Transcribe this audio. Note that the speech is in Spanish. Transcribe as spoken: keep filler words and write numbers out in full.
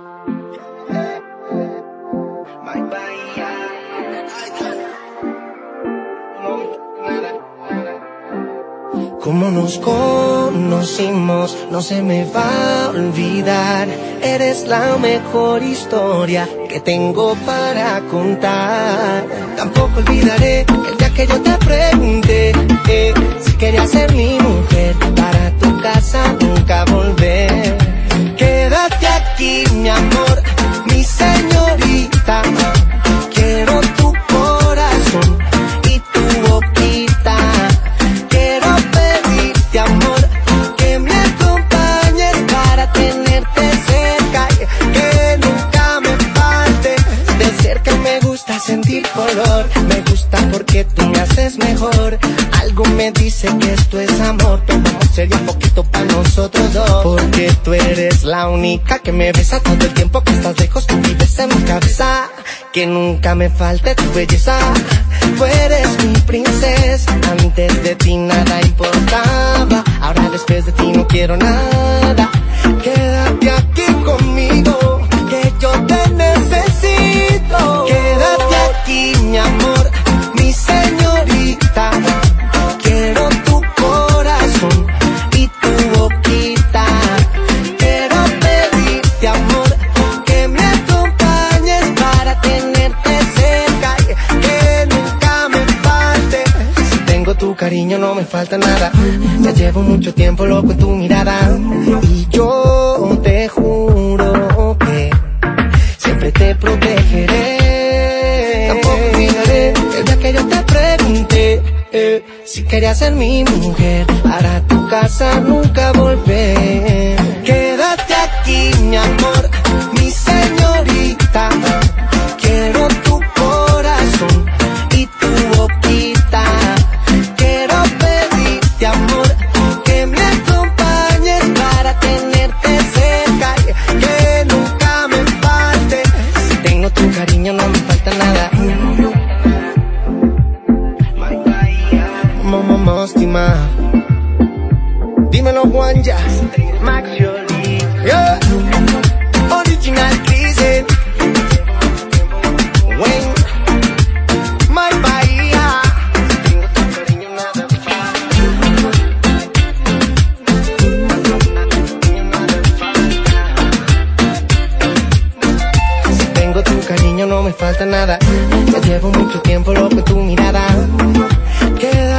Como nos conocimos, no se me va a olvidar. Eres la mejor historia que tengo para contar. Tampoco olvidaré el día que yo te pregunté eh, si querías ser mi mujer, para tu casa nunca volver. Quédate aquí, mi amor, mi señorita. Quiero tu corazón y tu boquita. Quiero pedirte, amor, que me acompañes para tenerte cerca y que nunca me falte. De cerca me gusta sentir color, me gusta porque tú me haces mejor. Algo me dice que esto es amor, tomamos serio un poquito para nosotros dos. Porque tú eres la única que me besa todo el tiempo que estás lejos, que vives en mi cabeza. Que nunca me falte tu belleza. Tú eres mi princesa, antes de ti nada importaba. Ahora después de ti no quiero nada. Quédate aquí conmigo, que yo te necesito. Quédate aquí, mi amor, mi señorita. Quiero tu corazón y tu boquita. Quiero pedirte, amor, que me acompañes para tenerte cerca y que nunca me falte. Si tengo tu cariño no me falta nada. Ya llevo mucho tiempo loco en tu mirada y yo te juro que siempre te protegeré. Tampoco olvidaré el día que yo te pregunté eh, si querías ser mi mujer, para tu casa nunca volver. Quédate aquí, mi amor, mi señorita. Quiero tu corazón y tu boquita. Quiero pedirte, amor, que me acompañes para tenerte cerca y que nunca me falte. Si tengo tu cariño no me falta nada. Momo Mostima, dímelo Juanja, Max Jolie, yeah. Original Crisis, Wayne, My Bahía. Tengo tu cariño nada falta. Si tengo tu cariño no me falta nada. Ya llevo mucho tiempo loco en tu mirada. Quédate